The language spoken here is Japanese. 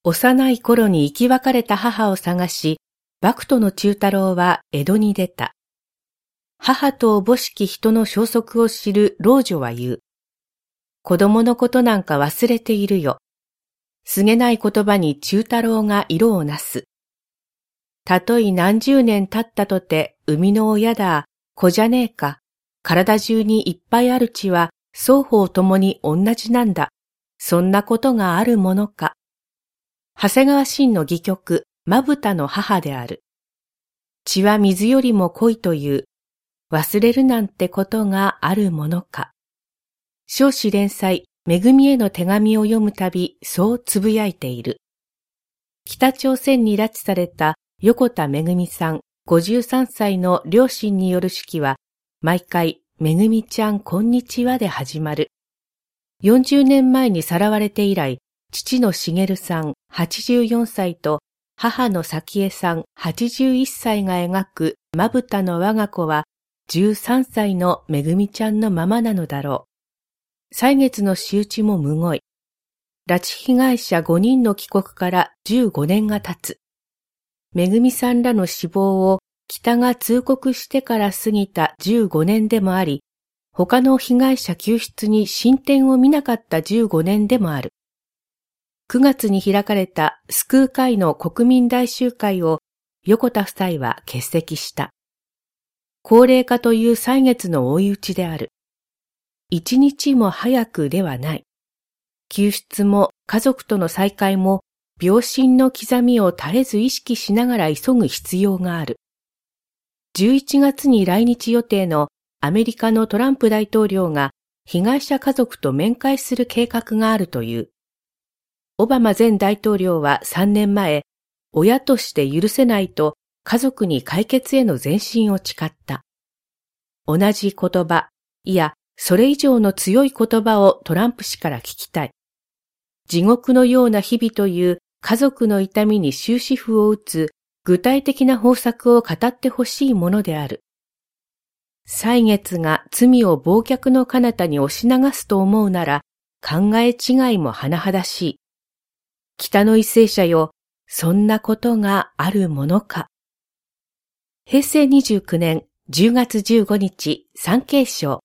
幼い頃に生き別れた母を探し、幕徒の忠太郎は江戸に出た。母とおぼしき人の消息を知る老女は言う。子供のことなんか忘れているよ。すげない言葉に忠太郎が色をなす。たとえ何十年経ったとて生みの親だ、子じゃねえか。体中にいっぱいある血は双方ともに同じなんだ。そんなことがあるものか。長谷川伸の戯曲、まぶたの母である。血は水よりも濃いという。忘れるなんてことがあるものか。少子連載、めぐみへの手紙を読むたび、そうつぶやいている。北朝鮮に拉致された横田めぐみさん53歳の両親による手記は、毎回、めぐみちゃんこんにちはで始まる。40年前にさらわれて以来、父の茂さん84歳と母の早紀江さん81歳が描くまぶたの我が子は13歳のめぐみちゃんのままなのだろう。歳月の仕打ちもむごい。拉致被害者5人の帰国から15年が経つ。めぐみさんらの死亡を北が通告してから過ぎた15年でもあり、他の被害者救出に進展を見なかった15年でもある。9月に開かれた救う会の国民大集会を横田夫妻は欠席した。高齢化という歳月の追い打ちである。一日も早くではない。救出も家族との再会も病身の刻みを絶えず意識しながら急ぐ必要がある。11月に来日予定のアメリカのトランプ大統領が被害者家族と面会する計画があるという。オバマ前大統領は3年前、親として許せないと家族に解決への前進を誓った。同じ言葉、いや、それ以上の強い言葉をトランプ氏から聞きたい。地獄のような日々という家族の痛みに終止符を打つ具体的な方策を語ってほしいものである。歳月が罪を忘却の彼方に押し流すと思うなら考え違いも甚だしい。北の為政者よ、そんなことがあるものか。平成29年10月15日、産経省。